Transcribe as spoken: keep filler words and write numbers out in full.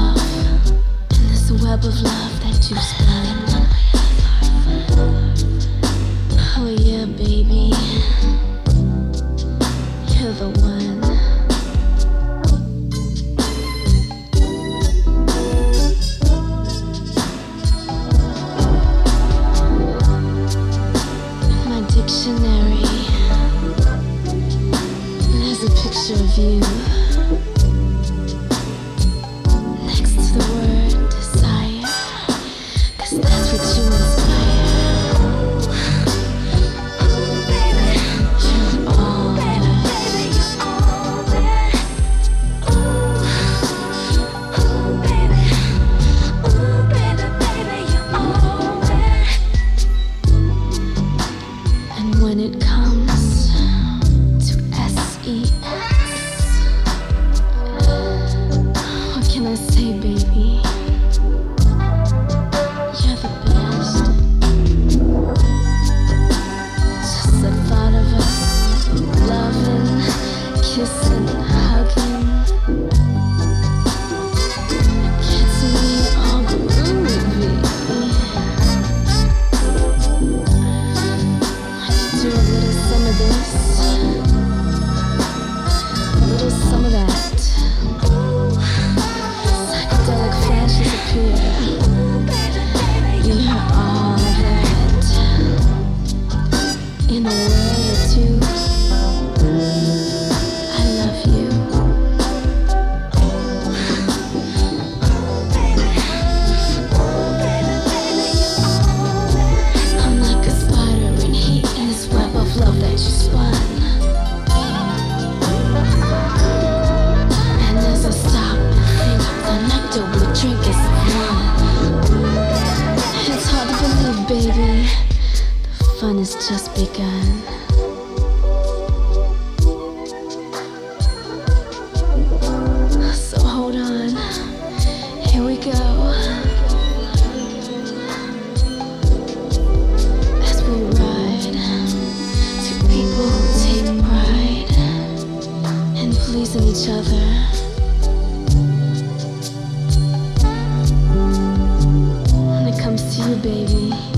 love, in this web of love that you spun. Oh yeah, baby, you're the one. In my dictionary, there's a picture of you next to the word desire, 'cause that's what you inspire. You're all and when it comes to S E X, what can I say, baby? You're the best. Just the thought of us loving, kissing, hugging gets me all groovy. Do a little some of this, a little some of that. Psychedelic flashes appear. You're all that. In a word or two, I love you. I'm like a spider in heat in this web of love that you spun. And as I stop and think, the nectar we drink is one. It's hard to believe, baby, the fun has just begun. So hold on, here we go. As we ride, two people who take pride in pleasing each other. When it comes to you, baby,